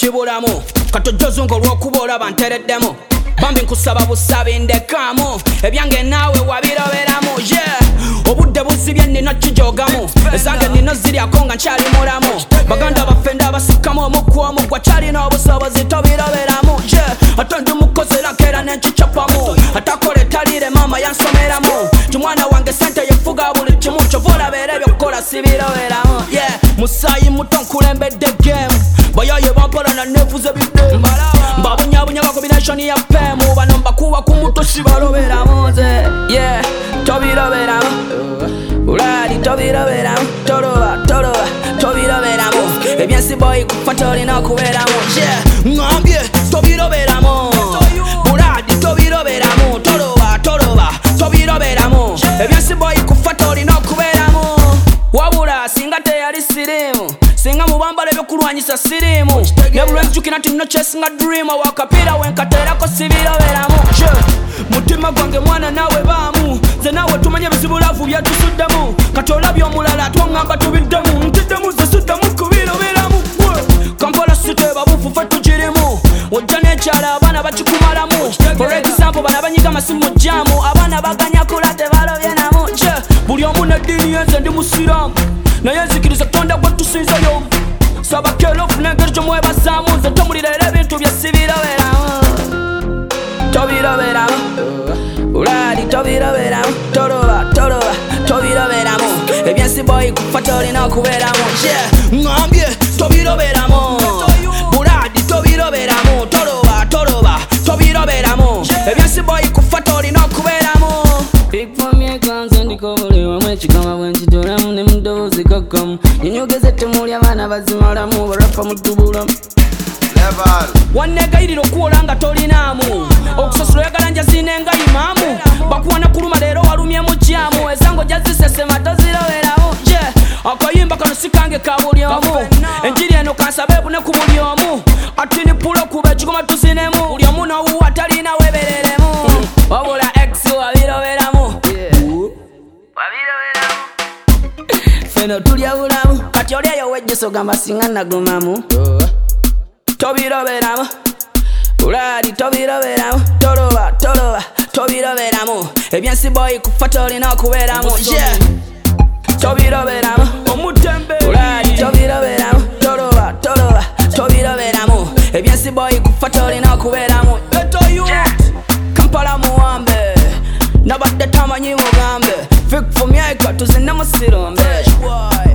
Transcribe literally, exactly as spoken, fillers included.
kibulamu katojozo ng'olwokuba olaba ntereddemu bambi nkusaba busabi ndekaamu ebyange naawe wabiroberamu yeah obudde buzibye nina kijogamu ezange nina ziryako nga nkyali mulamu baganda baffe ndabasikamu omukwamu gwa kyalina obusobozi tobiroberamu yeah ate ndi mukozerako era nenkicapamu atakole talire mama yansomeramu timwana wange sente yefuga buli kimu kyova olabeera ebyokukola sibiroberamu yeah musayi muto nkulembedde game bayaye bampola na nevuze bidde mbabunyabunyaba combination ya pemu bano mbakuba ku muto sibaloberamu nze yeah tobiroberamu ulali tobiroberamu toloba toloba tobiroberamu ebyensi boy kufata olina okubeeramu yeah ngambye tobiroberamu ulali tobiroberamu toloba toloba tobiroberamu ebyensi boy kufata olina okubeeramu wabula singa teyali sirimu singa mubambala ebyokulwanyisa sirimu nebulwenzijukira nti nno kyesinga dream wakapiira wenkateerako sibiroberamu mutima gwange mwana nawe baamu nze naawe tumanye bizibulavu byetusuddemu kati olabye omulala twaŋŋamba tubiddemu ntiddemu ze suddamu kubiroberamu kampola siteba bufu ffe tukirimu wojja n'ekyala abaana bakikumalamu for example bana banyiga masimu jamu abaana baganya kula tebalobye namu buli omu neddiini yenze ndi musiraamu naye nzikiriza kutonda gwe tusinzayo sabakelo ofuna engeri gyomwebazaamu nze tomulira era ebintu bye sibiroberamu tobiroberamu ulali tobiroberamu toloba toloba tobiroberamu ebyensi boy kufata olina okubeeramu yeah ngambye tobiroberamu buladi tobiroberamu toloba toloba tobiroberamu ebyensi boy kufata olina okubeeramu big family kanze ndikobolewamu ekigama bwenkitolamu ne mudoozi kakamu nyenyogeze temuli abaana bazimalamu barapa mutubulamu wanegayirira okuwola nga tolinaamu okusasula oyagala njazine nga imaamu bakuwana kuluma leero walumyemu jamu ezango jazisesema toziroberamu je akayimba kano sikange ka buli omu enjiri eno kansabe ebune ku buli omu atini pulo kuba ekigoma tuzinemu buli omu nowuwa talina webereremu wabula ex wabiroberamu feno tulya bulamu kati oli eyo wejjeso gamba singa nagumamu tobiroberamu ulali tobiroberamu toloba toloba tobiroberamu ebyensi boy kufata olina okubeeramu yeah tobiroberamu omutembe ulali tobiroberamu toloba toloba tobiroberamu ebyensi boy kufata olina okubeeramu kampala muwambe nabadde tamanyi mugambe fik fumyaika tuzine musirombe